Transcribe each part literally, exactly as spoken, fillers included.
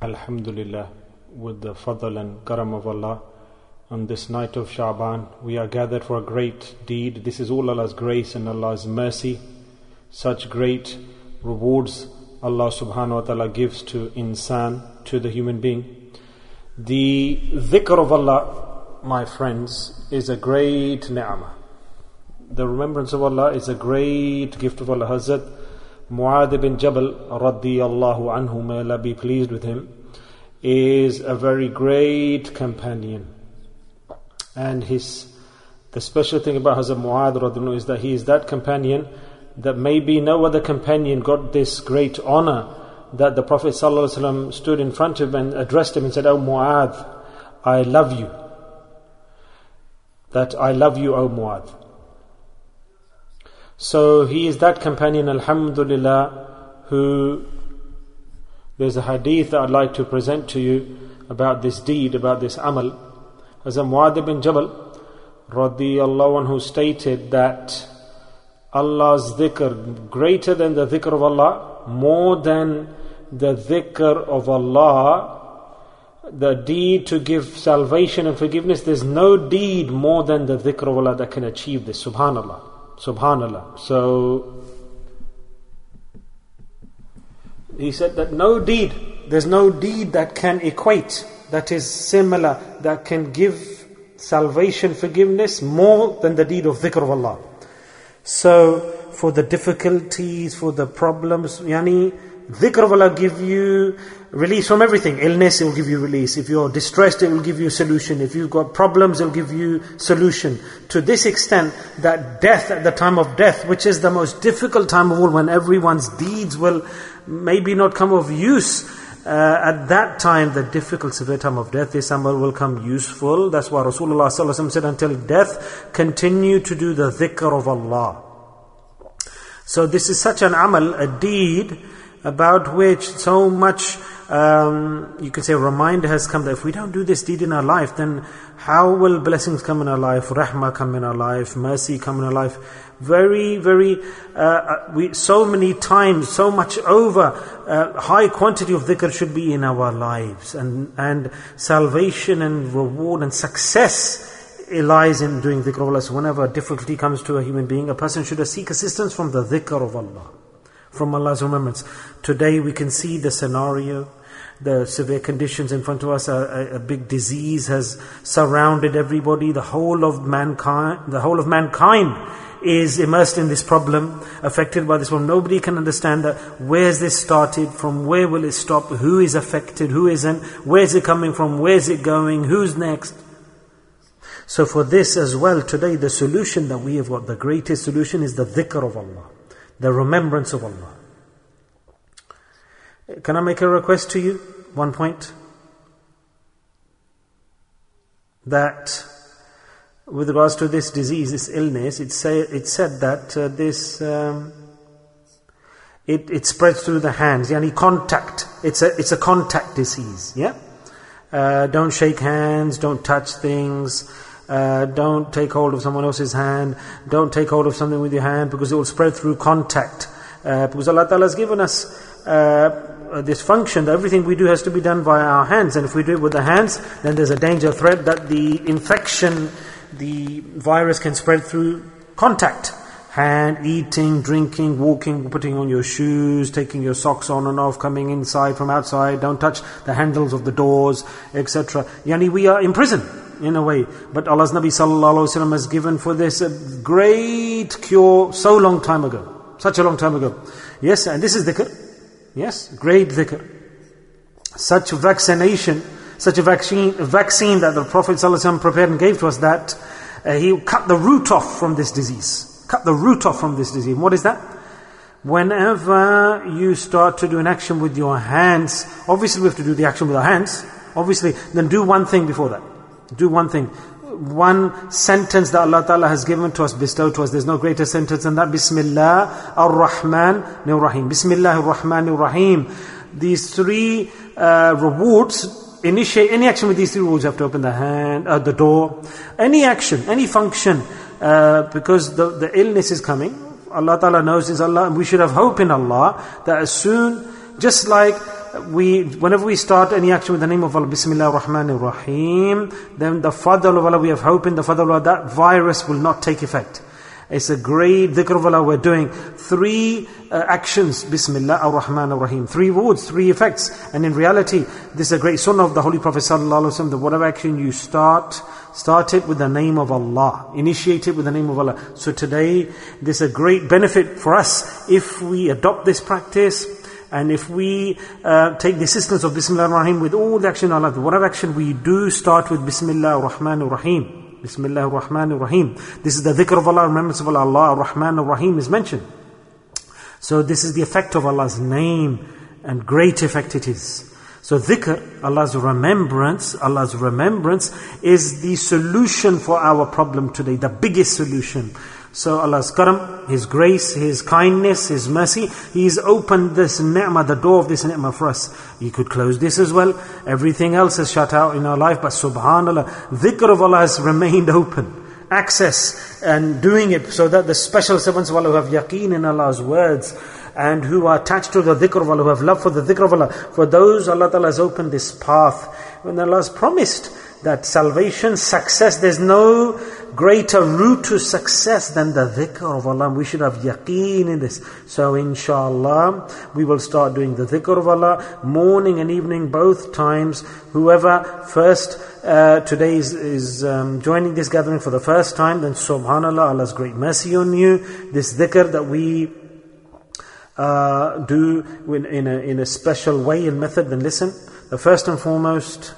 Alhamdulillah, with the fadl and karam of Allah, on this night of Sha'ban, we are gathered for a great deed. This is all Allah's grace and Allah's mercy. Such great rewards Allah subhanahu wa ta'ala gives to insan, to the human being. The dhikr of Allah, my friends, is a great ni'mah. The remembrance of Allah is a great gift of Allah. Hazrat Mu'adh ibn Jabal radiyallahu anhu, may Allah be pleased with him, is a very great companion. And his the special thing about Hazrat Mu'adh radiyallahu anhu is that he is that companion that maybe no other companion got this great honor, that the Prophet ﷺ stood in front of him and addressed him and said, "O Mu'adh, I love you. That I love you, O Mu'adh." So he is that companion, alhamdulillah, who, there's a hadith that I'd like to present to you about this deed, about this amal. As a Mu'adh ibn Jabal radiyallahu anhu stated that Allah's dhikr, greater than the dhikr of Allah, more than the dhikr of Allah, the deed to give salvation and forgiveness, there's no deed more than the dhikr of Allah that can achieve this. Subhanallah. Subhanallah. So he said that no deed, there's no deed that can equate, that is similar, that can give salvation, forgiveness more than the deed of dhikr of Allah. So for the difficulties, for the problems, yani dhikr of Allah give you release from everything. Illness, it will give you release. If you're distressed, it will give you solution. If you've got problems, it will give you solution. To this extent that death, at the time of death, which is the most difficult time of all, when everyone's deeds will maybe not come of use, uh, at that time, the difficult severe time of death, this amal will come useful. That's why Rasulullah sallallahu alaihi wasallam said, until death, continue to do the dhikr of Allah. So this is such an amal, a deed, about which so much, um, you could say, reminder has come that if we don't do this deed in our life, then how will blessings come in our life, rahmah come in our life, mercy come in our life? Very, very, uh, we so many times, so much over, uh, high quantity of dhikr should be in our lives, and and salvation and reward and success lies in doing dhikr of Allah. So whenever difficulty comes to a human being, a person should seek assistance from the dhikr of Allah, from Allah's remembrance. Today we can see the scenario, the severe conditions in front of us. A, a, a big disease has surrounded everybody. The whole of mankind, the whole of mankind is immersed in this problem, affected by this problem. Nobody can understand that. Where's this started? From where will it stop? Who is affected? Who isn't? Where's it coming from? Where's it going? Who's next? So for this as well, today the solution that we have got, the greatest solution, is the dhikr of Allah, the remembrance of Allah. Can I make a request to you? One point. That with regards to this disease, this illness, it say it said that uh, this um, it it spreads through the hands. Yani contact. It's a it's a contact disease. Yeah. Uh, don't shake hands. Don't touch things. Uh, don't take hold of someone else's hand. Don't take hold of something with your hand, because it will spread through contact. Uh, because Allah Ta'ala has given us uh, this function that everything we do has to be done by our hands. And if we do it with the hands, then there's a danger threat that the infection, the virus can spread through contact. Hand, eating, drinking, walking, putting on your shoes, taking your socks on and off, coming inside from outside. Don't touch the handles of the doors, et cetera. Yani we are in prison, in a way. But Allah's Nabi sallallahu alaihi wasallam has given for this a great cure so long time ago. Such a long time ago. Yes, and this is dhikr. Yes, great dhikr. Such vaccination, such a vaccine, a vaccine that the Prophet sallallahu alaihi wasallam prepared and gave to us, that uh, he cut the root off from this disease. Cut the root off from this disease. And what is that? Whenever you start to do an action with your hands, obviously we have to do the action with our hands, obviously, then do one thing before that. Do one thing. One sentence that Allah Ta'ala has given to us, bestowed to us. There's no greater sentence than that. Bismillah ar-Rahman ar-Rahim. Bismillah ar-Rahman ar-Rahim. These three uh, rewards, initiate any action with these three rewards. You have to open the hand, uh, the door. Any action, any function. Uh, because the, the illness is coming. Allah Ta'ala knows is Allah. And we should have hope in Allah that as soon just like we, whenever we start any action with the name of Allah, Bismillah ar-Rahman ar-Rahim, then the fadl of Allah, we have hope in the fadl of Allah, that virus will not take effect. It's a great dhikr of Allah. We're doing three uh, actions, Bismillah ar-Rahman ar-Rahim. Three words, three effects. And in reality, this is a great sunnah of the Holy Prophet sallallahu alaihi wasallam, that whatever action you start, start it with the name of Allah. Initiate it with the name of Allah. So today, this is a great benefit for us if we adopt this practice. And if we uh, take the assistance of Bismillah ar-Rahim with all the action of Allah, whatever action we do, start with Bismillah ar-Rahman ar-Rahim. Bismillah ar-Rahman ar-Rahim. This is the dhikr of Allah, remembrance of Allah. Allah ar-Rahman ar-Rahim is mentioned. So this is the effect of Allah's name, and great effect it is. So dhikr, Allah's remembrance, Allah's remembrance is the solution for our problem today, the biggest solution. So Allah's karam, His grace, His kindness, His mercy, He's opened this ni'mah, the door of this ni'mah for us. He could close this as well. Everything else is shut out in our life, but subhanAllah, dhikr of Allah has remained open. Access and doing it so that the special servants of Allah who have yaqeen in Allah's words and who are attached to the dhikr of Allah, who have love for the dhikr of Allah, for those Allah Ta'ala has opened this path. When Allah has promised that salvation, success, there's no greater route to success than the dhikr of Allah. We should have yaqeen in this. So inshallah, we will start doing the dhikr of Allah, morning and evening, both times. Whoever first uh, today is, is um, joining this gathering for the first time, then subhanallah, Allah's great mercy on you. This dhikr that we uh, do in a, in a special way and method, then listen. The first and foremost,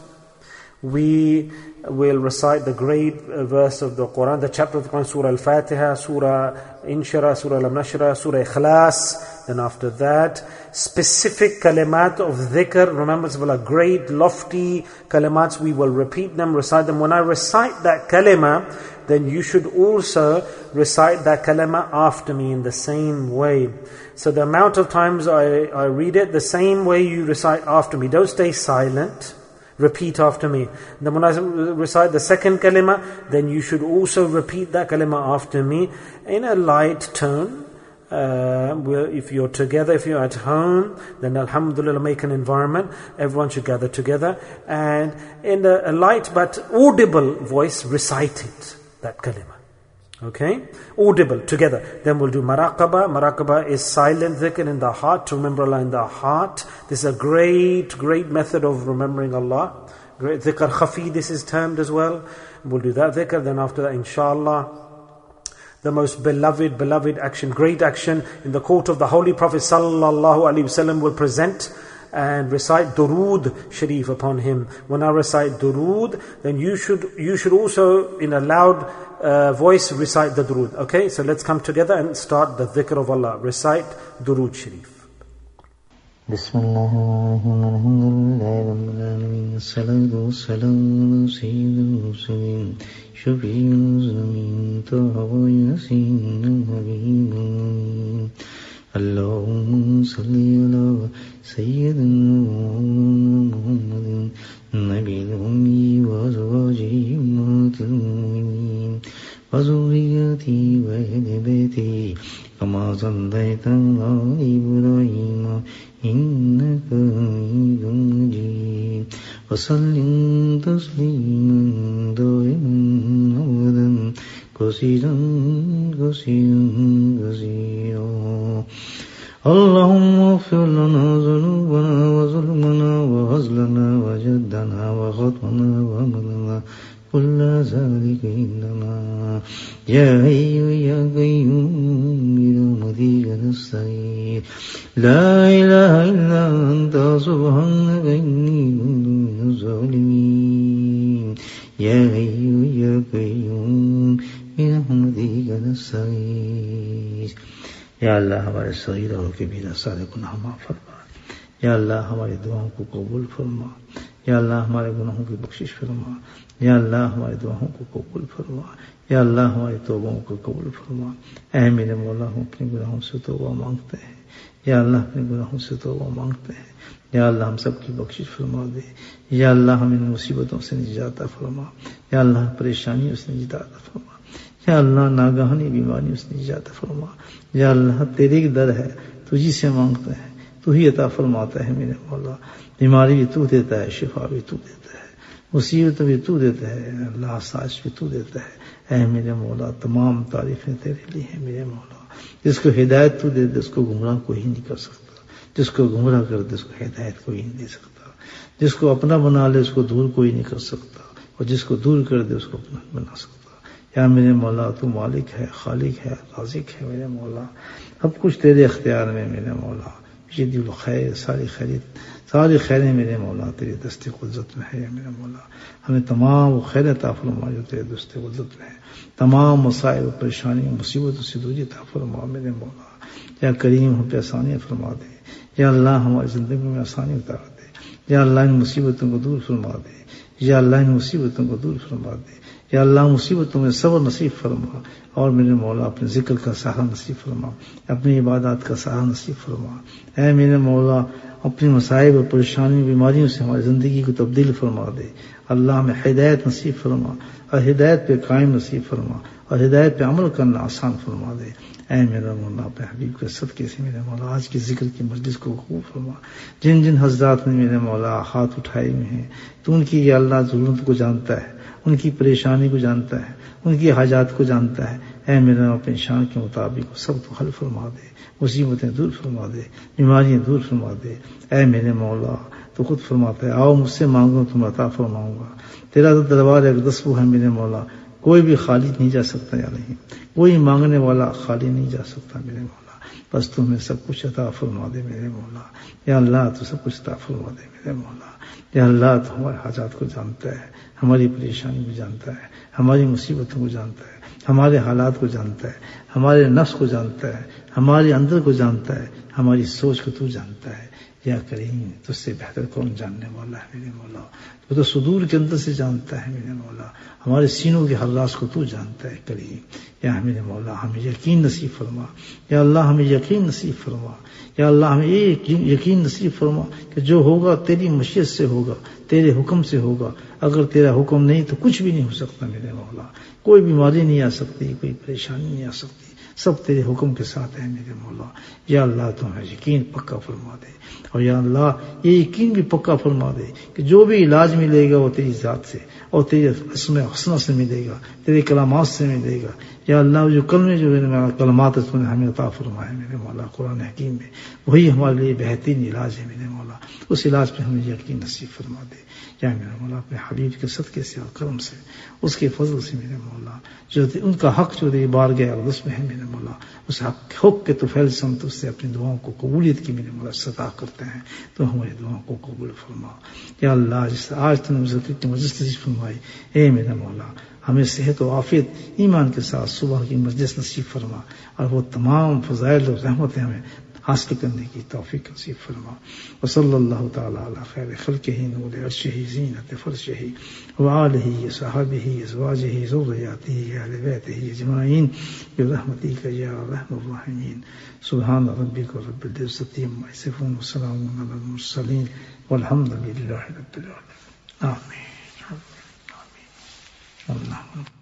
we will recite the great verse of the Quran, the chapter of the Quran, Surah Al-Fatiha, Surah Inshirah, Surah Al-Nashrah, Surah Ikhlas. Then after that, specific kalimat of dhikr, remembrance of Allah, great lofty kalimats, we will repeat them, recite them. When I recite that kalima, then you should also recite that kalima after me in the same way. So the amount of times I, I read it, the same way you recite after me. Don't stay silent. Repeat after me. Then when I recite the second kalima, then you should also repeat that kalima after me in a light tone. Uh, if you're together, if you're at home, then alhamdulillah, make an environment. Everyone should gather together. And in a, a light but audible voice, recite it, that kalima. Okay? Audible, together. Then we'll do maraqaba. Maraqaba is silent dhikr in the heart, to remember Allah in the heart. This is a great, great method of remembering Allah. Great dhikr khafi, this is termed as well. We'll do that dhikr. Then after that, inshallah, the most beloved, beloved action, great action in the court of the Holy Prophet sallallahu alaihi wasallam will present and recite durood sharif upon him. When I recite durood, then you should you should also in a loud uh, voice recite the durood. Okay, so let's come together and start the dhikr of Allah. Recite durood sharif. Bismillahirrahmanirrahim. Alhamdulillahi salatu wassalamu ala sayyidil mursalin shafi'il muzlimin taha yasin habibin. Allahumma salli ala sayyidina Muhammadin nabiyil ummi wa azwajihi ummatil mu'minin wa zurriyyatihi wa ahli baitihi kama sallaita ala Ibrahim innaka hamidun majid wa sallim tasliman daiman abadan kasiran kasiran kasiran. Allahumma ighfir lana dhunubana wa zulmana wa hazlana wa jaddana wa khatmana wa amalana kulla zalika indana ya hayyu ya qayyum bi rahmatika nasta'in la ilaha illa anta subhanaka inni kuntu minaz zalimin ya hayyu ya qayyum bi rahmatika nasta'in. या अल्लाह हमारे सगीरों के भी सारे गुनाह माफ फरमा, या अल्लाह हमारी दुआओं को कबूल फरमा, या अल्लाह हमारे गुनाहों की बख्शिश फरमा, या अल्लाह हमारी दुआओं को कबूल फरमा, या अल्लाह हमारी तौबाओं को कबूल फरमा। ऐ मेरे मौला, हम अपने गुनाहों से तौबा मांगते हैं, या अल्लाह अपने गुनाहों से तौबा मांगते हैं, या अल्लाह हम सबकी बख्शिश फरमा दे, या अल्लाह हम इन मुसीबतों से निजात फरमा, या अल्लाह परेशानियों से निजात फरमा, या अल्लाह नागहानी बीमारियों से निजात फरमा। या अल्लाह तेरी दर है, तुझी से मांगते हैं, تو ہی عطا فرماتا ہے میرے مولا، بیماری بھی تو دیتا ہے، شفا بھی تو دیتا ہے، مصیبت بھی تو دیتا ہے، اللہ آسائش بھی تو دیتا ہے۔ اے میرے مولا تمام تعریفیں تیرے لیے ہیں میرے مولا، جس کو ہدایت تو دے دے اس کو گمراہ کوئی نہیں کر سکتا، جس کو گمراہ کر دے اس کو ہدایت کوئی نہیں دے سکتا، جس کو اپنا بنا لے اس کو دور کوئی نہیں کر سکتا، اور جس کو دور کر دے اس کو اپنا بنا سکتا۔ یا میرے مولا تو مالک ہے، خالق ہے، رازق ہے میرے مولا، سب کچھ تیرے اختیار میں میرے مولا، جدی الخیر، ساری خیریت، ساری خیریں میرے مولا تیرے دست قدرت میں ہے میرے مولا، ہمیں تمام وہ خیر عطا فرما جو تیرے دست قدرت میں ہے، تمام مسائل و پریشانی مصیبتوں سے دوری عطا فرما میرے مولا، یا کریم ہم پہ آسانی فرما دے، یا اللہ ہماری زندگی میں آسانی اتار دے، یا اللہ ان مصیبتوں کو دور فرما دے، یا اللہ ان مصیبتوں کو دور فرما دے، یا اللہ مصیبتوں میں صبر نصیب فرما، اور میرے مولا اپنے ذکر کا سہارا نصیب فرما، اپنی عبادات کا سہارا نصیب فرما۔ اے میرے مولا اپنی مصائب اور پریشانی بیماریوں سے ہماری زندگی کو تبدیل فرما دے، اللہ ہمیں ہدایت نصیب فرما، اور ہدایت پہ قائم نصیب فرما، اور ہدایت پہ عمل کرنا آسان فرما دے۔ اے میرا مولا اپنے حبیب کے صدقے سے میرے مولا آج کی ذکر کی مجلس کو قبول فرما، جن جن حضرات نے میرے مولا ہاتھ اٹھائے ہوئے ہیں تو ان کی یا اللہ ضرورت کو جانتا ہے، ان کی پریشانی کو جانتا ہے، ان کی حاجات کو جانتا ہے۔ اے میرا اپنے شان کے مطابق سب کو حل فرما دے، مصیبتیں دور فرما دے، بیماریاں دور فرما دے۔ اے میرے مولا تو خود فرماتا ہے آؤ مجھ سے مانگو تم عطا فرماؤں گا، تیرا تو دربار ایک دستو ہے میرے مولا، کوئی بھی خالی نہیں جا سکتا، یا نہیں کوئی مانگنے والا خالی نہیں جا سکتا میرے مولا، بس تو ہمیں سب کچھ عطا فرما دے میرے مولا، یا اللہ تو سب کچھ عطا فرما دے میرے مولا، یا اللہ تو ہمارے حاجات کو جانتا ہے، ہماری پریشانی کو جانتا ہے، ہماری مصیبتوں کو جانتا ہے، ہمارے حالات کو جانتا ہے، ہمارے نفس کو جانتا ہے، ہمارے اندر کو جانتا ہے، ہماری سوچ کو تو جانتا ہے۔ یا کریم تجھ سے بہتر کون جاننے والا ہے میرے مولا، تو تو صدور کے اندر سے جانتا ہے میرے مولا، ہمارے سینوں کے ہر راز کو تو جانتا ہے کریم۔ یا میرے مولا ہمیں یقین نصیب فرما، یا اللہ ہمیں یقین نصیب فرما، یا اللہ ہمیں یہ یقین نصیب فرما کہ جو ہوگا تیری مشیت سے ہوگا، تیرے حکم سے ہوگا، اگر تیرا حکم نہیں تو کچھ بھی نہیں ہو سکتا میرے مولا، کوئی بیماری نہیں آ سکتی، کوئی پریشانی نہیں آ سکتی، سب تیرے حکم کے ساتھ ہے میرے مولا۔ یا اللہ تو ہمیں یقین پکا فرما دے، اور یا اللہ یہ یقین بھی پکا فرما دے کہ جو بھی علاج ملے گا وہ تیری ذات سے اور تیرے اسم حسنہ سے ملے گا، تیرے کلمات سے ملے گا۔ یا اللہ جو کلمے جو کلمات تو نے ہمیں عطا فرمائے میرے مولا قرآن حکیم میں، وہی ہمارے لیے بہترین علاج ہے میرے مولا، اس علاج پہ ہمیں یقین نصیب فرما دے۔ یا میرا مولا اپنے حبیب کے صدقے سے اور کرم سے، اس کے فضل سے میرے مولا، جو ان کا حق جو تیری بارگاہ اقدس میں ہے میرے مولا، اس حق حق کے تو فیل سمت اس سے اپنی دعاؤں کو قبولیت کی میرے مولا عطا کرتے ہیں، تو ہماری دعاؤں کو قبول فرما۔ یا اللہ جس آج تم نے ذکر کی مجلس نصیب فرمائی، اے میرا مولا ہمیں صحت و عافیت ایمان کے ساتھ صبح کی مجلس نصیب فرما، اور وہ تمام فضائل اور رحمتیں ہمیں حاصل کرنے کی توفیق نصیب فرما۔ وصلی اللہ تعالی علی خیر خلقہ نور عرشہ زینت فرشہ وآلہ صحابہ ازواجہ ذریاتہ اہل بیتہ اجمعین برحمتک یا ارحم الراحمین۔ سبحان ربک رب العزۃ عما یصفون وسلام علی المرسلین والحمد للہ رب العالمین۔ آمین آمین۔ اللہ